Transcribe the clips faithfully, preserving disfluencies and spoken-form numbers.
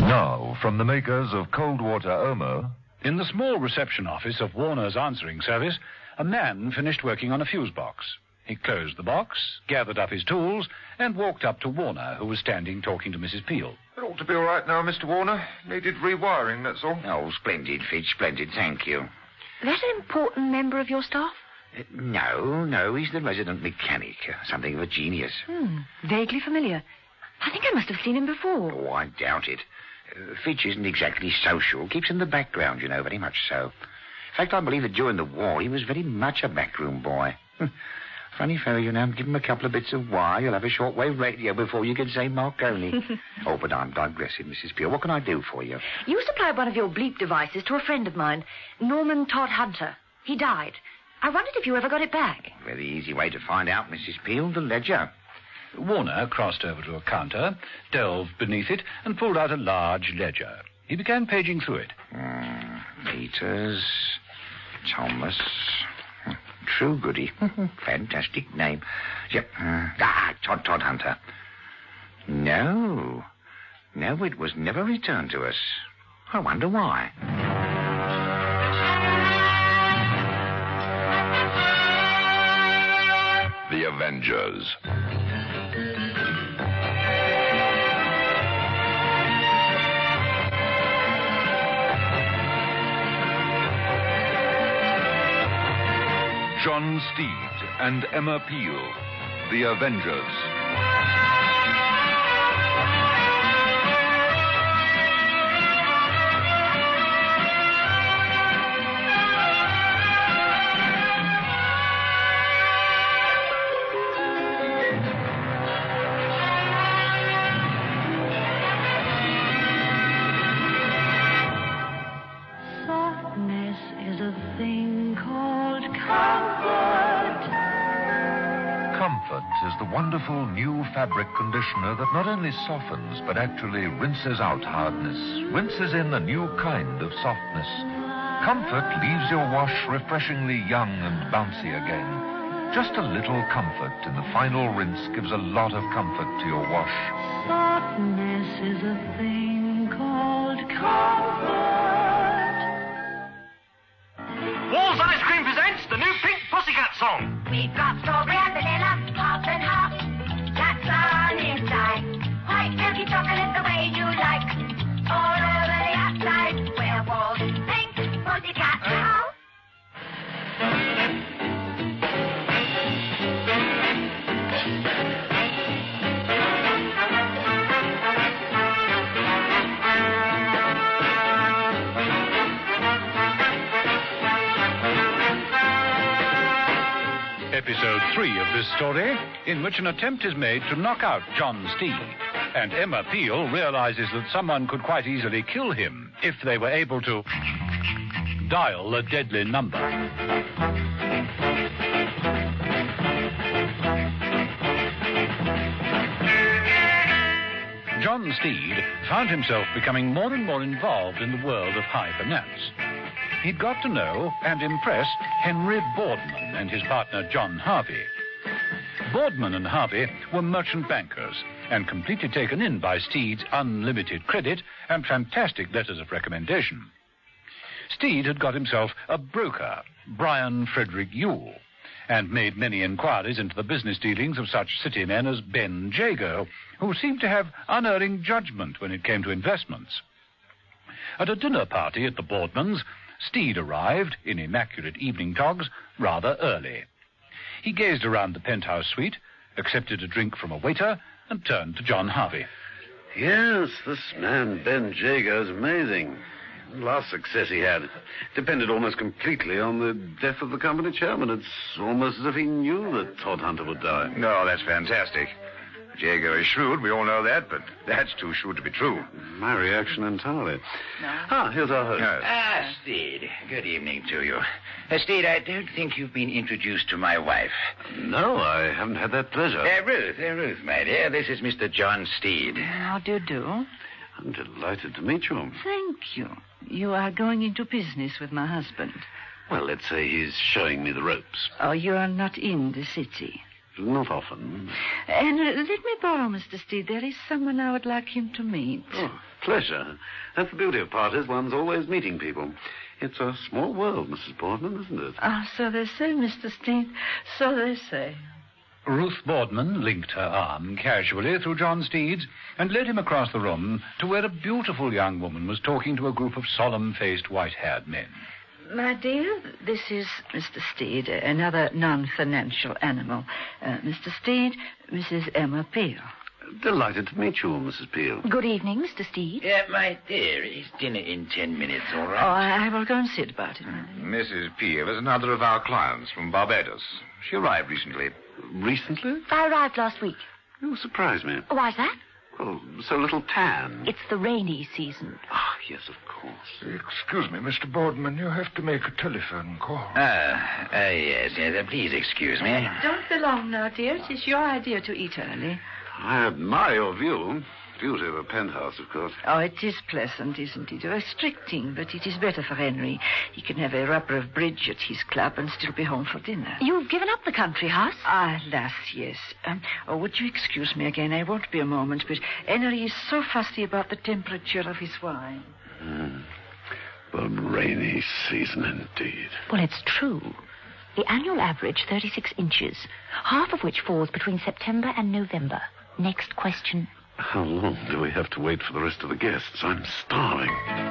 Now, from the makers of Cold Water Omo... In the small reception office of Warner's answering service, a man finished working on a fuse box. He closed the box, gathered up his tools, and walked up to Warner, who was standing talking to Missus Peel. It ought to be all right now, Mister Warner. Needed rewiring, that's all. Oh, splendid, Fitch, splendid, thank you. That an important member of your staff? Uh, no, no, he's the resident mechanic. Uh, something of a genius. Hmm, vaguely familiar. I think I must have seen him before. Oh, I doubt it. Uh, Fitch isn't exactly social. Keeps in the background, you know, very much so. In fact, I believe that during the war he was very much a backroom boy. Funny fellow, you know. Give him a couple of bits of wire, you'll have a shortwave radio before you can say Marconi. Oh, but I'm digressing, Missus Peel. What can I do for you? You supplied one of your bleep devices to a friend of mine, Norman Todd Hunter. He died. I wondered if you ever got it back. Very easy way to find out, Missus Peel. The ledger. Warner crossed over to a counter, delved beneath it, and pulled out a large ledger. He began paging through it. Mm, Peters, Thomas, True Goody. Fantastic name. Yep. Uh, ah, Todd Todd Hunter. No. No, it was never returned to us. I wonder why. The Avengers. John Steed and Emma Peel, The Avengers. Softness is a thing called comfort. Comfort is the wonderful new fabric conditioner that not only softens but actually rinses out hardness, rinses in a new kind of softness. Comfort leaves your wash refreshingly young and bouncy again. Just a little comfort in the final rinse gives a lot of comfort to your wash. Softness is a thing called comfort. Walls Ice Cream presents the new Pink Pussycat song. We've got strawberry and vanilla, half and half. That's on inside. White milky chocolate the way you like. All over the outside. Where walls Pink Pussycat now. Episode three of this story, in which an attempt is made to knock out John Steed, and Emma Peel realizes that someone could quite easily kill him if they were able to dial a deadly number. John Steed found himself becoming more and more involved in the world of high finance. He'd got to know and impress Henry Boardman and his partner John Harvey. Boardman and Harvey were merchant bankers and completely taken in by Steed's unlimited credit and fantastic letters of recommendation. Steed had got himself a broker, Brian Frederick Yule, and made many inquiries into the business dealings of such city men as Ben Jago, who seemed to have unerring judgment when it came to investments. At a dinner party at the Boardmans, Steed arrived, in immaculate evening togs, rather early. He gazed around the penthouse suite, accepted a drink from a waiter, and turned to John Harvey. Yes, this man, Ben Jago's amazing. The last success he had depended almost completely on the death of the company chairman. It's almost as if he knew that Todd Hunter would die. No, that's fantastic. Jago is shrewd, we all know that, but that's too shrewd to be true. My reaction entirely. No. Ah, here's our host. Yes. Ah, Steed. Good evening to you. Uh, Steed, I don't think you've been introduced to my wife. No, I haven't had that pleasure. Uh, Ruth, uh, Ruth, my dear, this is Mister John Steed. How do you do? I'm delighted to meet you. Thank you. You are going into business with my husband. Well, let's say he's showing me the ropes. Oh, you are not in the city. not often. And uh, let me borrow Mister Steed. There is someone I would like him to meet. Oh, pleasure. That's the beauty of parties. One's always meeting people. It's a small world, Missus Boardman, isn't it? Ah, so they say, Mister Steed. So they say. Ruth Boardman linked her arm casually through John Steed's and led him across the room to where a beautiful young woman was talking to a group of solemn-faced, white-haired men. My dear, this is Mister Steed, another non-financial animal. Uh, Mister Steed, Missus Emma Peel. Delighted to meet you, Missus Peel. Good evening, Mister Steed. Yeah, my dear, it's dinner in ten minutes, all Oh, right? I will go and see about it. Missus Peel is another of our clients from Barbados. She arrived recently. Recently? I arrived last week. You surprise me. Why's that? Oh, so little tan. It's the rainy season. Ah, yes, of course. Excuse me, Mister Boardman. You have to make a telephone call. Ah, uh, yes, yes. Please excuse me. Don't be long now, dear. It is your idea to eat early. I admire your view. Beauty of a penthouse, of course. Oh, it is pleasant, isn't it? Restricting, but it is better for Henry. He can have a rubber of bridge at his club and still be home for dinner. You've given up the country house? Ah, lass, yes. Um, oh, would you excuse me again? I won't be a moment, but Henry is so fussy about the temperature of his wine. Mm. The rainy season, indeed. Well, it's true. The annual average, thirty-six inches, half of which falls between September and November. Next question. How long do we have to wait for the rest of the guests? I'm starving.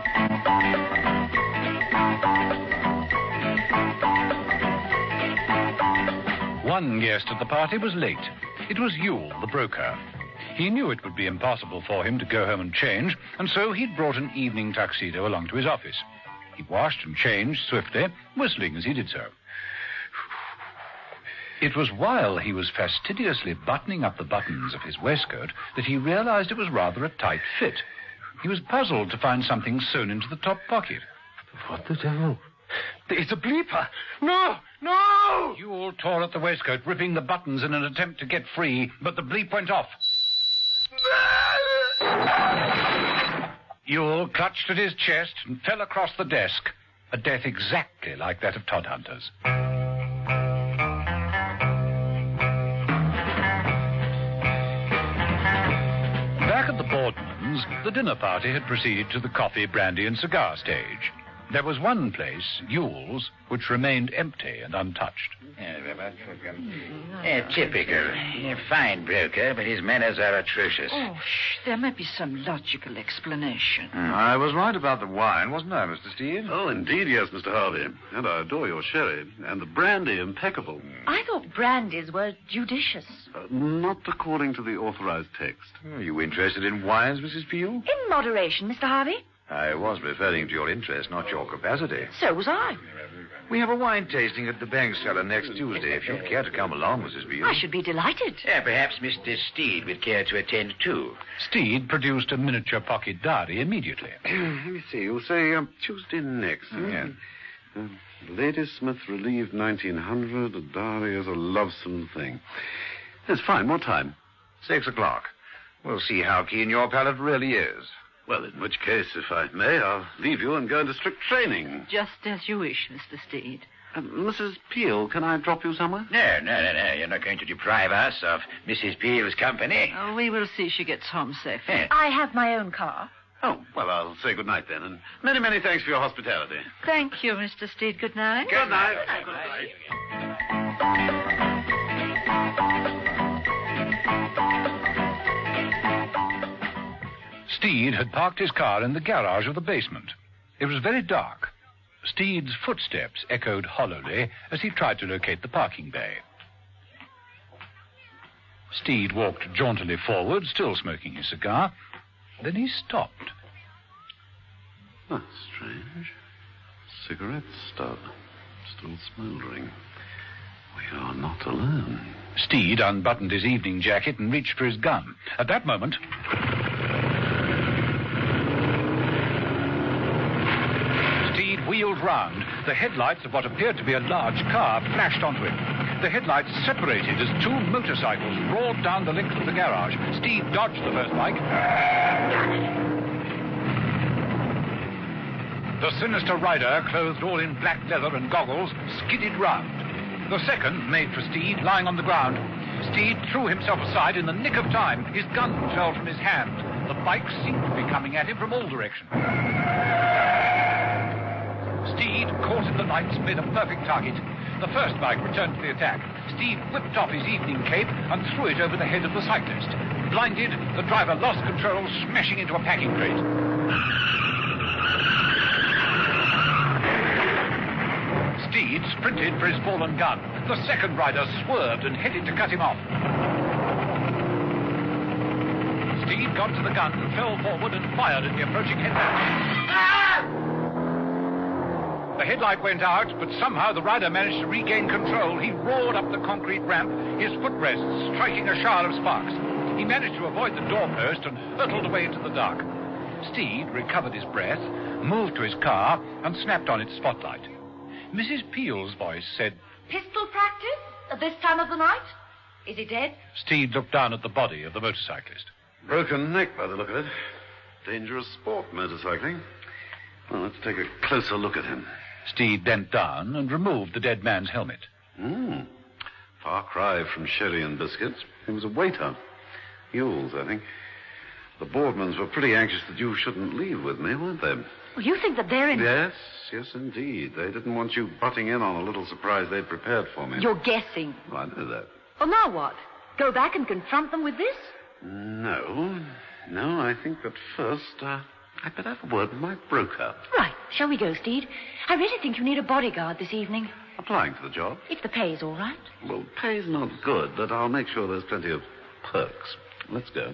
One guest at the party was late. It was Yule, the broker. He knew it would be impossible for him to go home and change, and so he'd brought an evening tuxedo along to his office. He washed and changed swiftly, whistling as he did so. It was while he was fastidiously buttoning up the buttons of his waistcoat that he realized it was rather a tight fit. He was puzzled to find something sewn into the top pocket. What the devil? It's a bleeper. No, no! Yule tore at the waistcoat, ripping the buttons in an attempt to get free, but the bleep went off. Yule clutched at his chest and fell across the desk, a death exactly like that of Todhunter's. Back at the Boardmans, the dinner party had proceeded to the coffee, brandy, and cigar stage. There was one place, Yule's, which remained empty and untouched. Uh, typical. A fine broker, but his manners are atrocious. Oh, shh. There may be some logical explanation. Mm. I was right about the wine, wasn't I, Mister Steed? Oh, indeed, yes, Mister Harvey. And I adore your sherry. And the brandy, impeccable. I thought brandies were judicious. Uh, not according to the authorized text. Are you interested in wines, Missus Peel? In moderation, Mister Harvey. I was referring to your interest, not your capacity. So was I. We have a wine tasting at the bank cellar next Tuesday. If you'd care to come along, Missus Peel. I should be delighted. Yeah, perhaps Mister Steed would care to attend, too. Steed produced a miniature pocket diary immediately. Let me see. You'll say um, Tuesday next. Mm. Yeah. Uh, Ladysmith relieved nineteen hundred. A diary is a lovesome thing. That's fine. What time? Six o'clock. We'll see how keen your palate really is. Well, in which case, if I may, I'll leave you and go into strict training. Just as you wish, Mister Steed. Uh, Missus Peel, can I drop you somewhere? No, no, no, no. You're not going to deprive us of Missus Peel's company. Oh, we will see she gets home safely. Yeah. I have my own car. Oh, well, I'll say good night then, and many, many thanks for your hospitality. Thank you, Mister Steed. Good night. Good night. Good night. Good night. Steed had parked his car in the garage of the basement. It was very dark. Steed's footsteps echoed hollowly as he tried to locate the parking bay. Steed walked jauntily forward, still smoking his cigar. Then he stopped. That's strange. Cigarette stub. Still smouldering. We are not alone. Steed unbuttoned his evening jacket and reached for his gun. At that moment... Steed wheeled round. The headlights of what appeared to be a large car flashed onto him. The headlights separated as two motorcycles roared down the length of the garage. Steed dodged the first bike. The sinister rider, clothed all in black leather and goggles, skidded round. The second made for Steed, lying on the ground. Steed threw himself aside in the nick of time. His gun fell from his hand. The bike seemed to be coming at him from all directions. Steed, caught in the lights, made a perfect target. The first bike returned to the attack. Steed whipped off his evening cape and threw it over the head of the cyclist. Blinded, the driver lost control, smashing into a packing crate. Steed sprinted for his fallen gun. The second rider swerved and headed to cut him off. Steed got to the gun, fell forward and fired at the approaching headlamp. Ah! The headlight went out, but somehow the rider managed to regain control. He roared up the concrete ramp, his footrests striking a shower of sparks. He managed to avoid the doorpost and hurtled away into the dark. Steed recovered his breath, moved to his car, and snapped on its spotlight. Missus Peel's voice said, "Pistol practice at this time of the night? Is he dead?" Steed looked down at the body of the motorcyclist. Broken neck by the look of it. Dangerous sport, motorcycling. Well, let's take a closer look at him. Steed bent down and removed the dead man's helmet. Hmm. Far cry from sherry and biscuits. He was a waiter. Yules, I think. The Boardmans were pretty anxious that you shouldn't leave with me, weren't they? Well, you think that they're in... Yes, yes, indeed. They didn't want you butting in on a little surprise they'd prepared for me. You're guessing. Well, I know that. Well, now what? Go back and confront them with this? No. No, I think that first, uh, I'd better have a word with my broker. Right. Shall we go, Steed? I really think you need a bodyguard this evening. Applying for the job? If the pay's all right. Well, pay's not good, but I'll make sure there's plenty of perks. Let's go.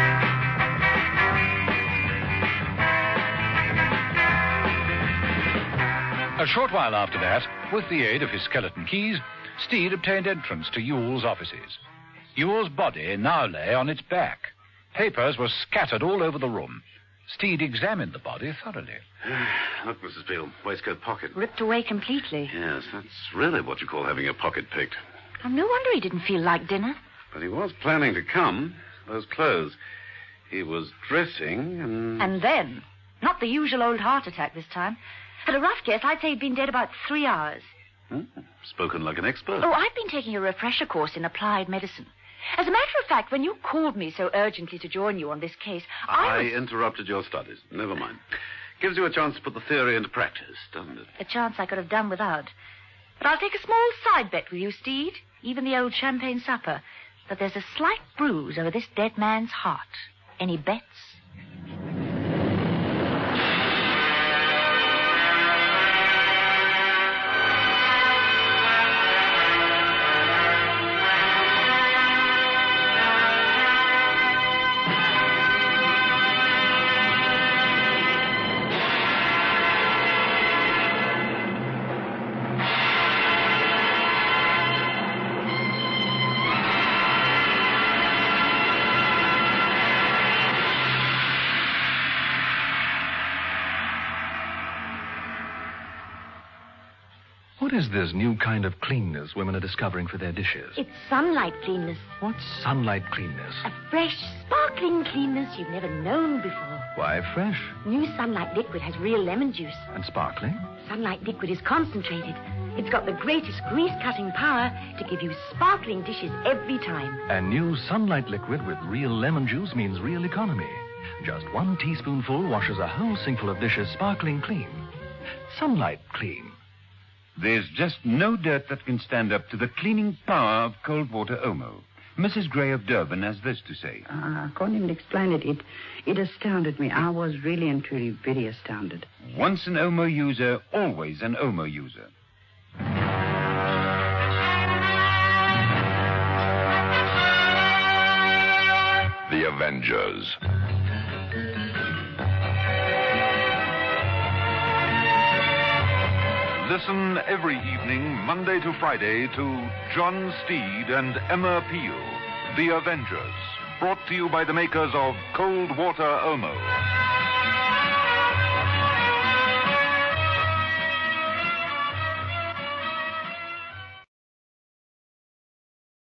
A short while after that, with the aid of his skeleton keys, Steed obtained entrance to Yule's offices. Yule's body now lay on its back. Papers were scattered all over the room. Steed examined the body thoroughly. Look, Missus Peel, waistcoat pocket. Ripped away completely. Yes, that's really what you call having your pocket picked. Oh, no wonder he didn't feel like dinner. But he was planning to come. Those clothes. He was dressing and... And then, not the usual old heart attack this time. At a rough guess, I'd say he'd been dead about three hours. Hmm. Spoken like an expert. Oh, I've been taking a refresher course in applied medicine. As a matter of fact, when you called me so urgently to join you on this case, I, I was... interrupted your studies. Never mind. Gives you a chance to put the theory into practice, doesn't it? A chance I could have done without. But I'll take a small side bet with you, Steed. Even the old champagne supper. That there's a slight bruise over this dead man's heart. Any bets? What is this new kind of cleanness women are discovering for their dishes? It's sunlight cleanness. What's sunlight cleanness? A fresh, sparkling cleanness you've never known before. Why fresh? New Sunlight Liquid has real lemon juice. And sparkling? Sunlight Liquid is concentrated. It's got the greatest grease-cutting power to give you sparkling dishes every time. And new Sunlight Liquid with real lemon juice means real economy. Just one teaspoonful washes a whole sinkful of dishes sparkling clean. Sunlight Clean. There's just no dirt that can stand up to the cleaning power of cold water Omo. Missus Gray of Durban has this to say. Uh, I can't even explain it. It it astounded me. I was really and truly very astounded. Once an Omo user, always an Omo user. The Avengers. Listen every evening, Monday to Friday, to John Steed and Emma Peel, The Avengers, brought to you by the makers of Cold Water Omo.